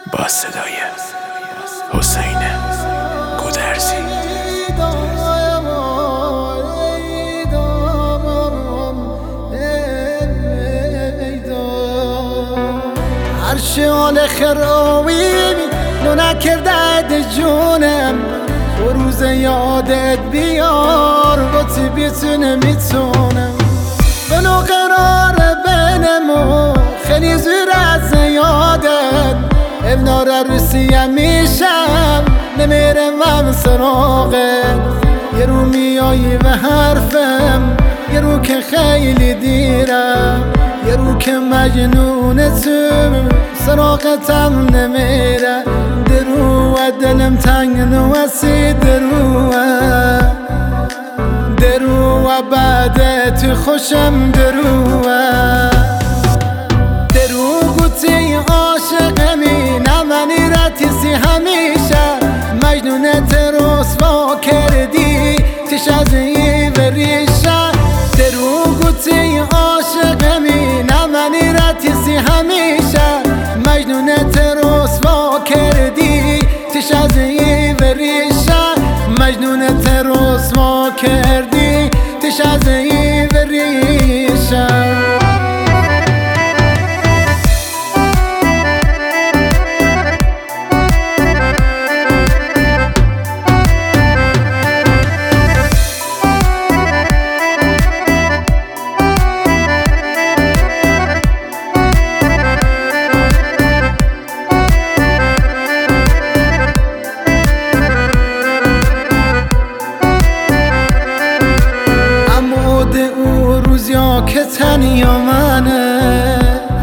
با صدای حسین گودرزی. عرشان خراوی نو نکرده جونم و روز یادت بیار با تی بیتونه میتونم بلو قرار بینمو خیلی زور از یادت ابنار روسیه میشم نمیرم سراغت یه رو میایی و حرفم یه رو که خیلی دیرم یه رو که مجنون تو سراغتم نمیره درو دلم تنگ نوسی درو بعد تو خوشم درو گوتی عاشقمی نمانی رتیسی همیشه مجنونت رسوا کردی تش از ای بریشه درو گوتی عاشقمی نمانی رتیسی همیشه مجنونت رسوا کردی تش از ای بریشه مجنونت رسوا کردی تش از ای بریشه که تنیا منه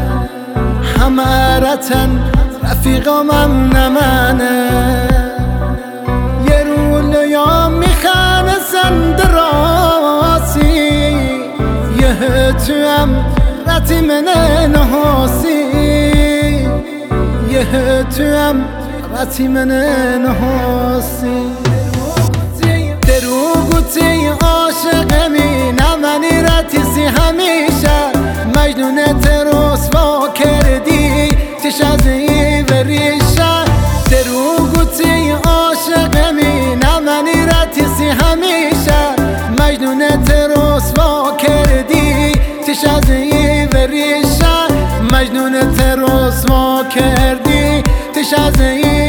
همارتن رفیقامم نمنه یه رولیا میخانه زند راسی یه تو هم رتی منه نحاسی یه تو هم رتی منه نحاسی درو گوتی عاشقمی نمانی رتیسی همیشه مجنونت رسوا کردی تش از ای بریشه درو گوتی عاشقمی نمانی رتیسی همیشه مجنونت رسوا کردی تش از ای بریشه مجنونت رسوا کردی تش از ای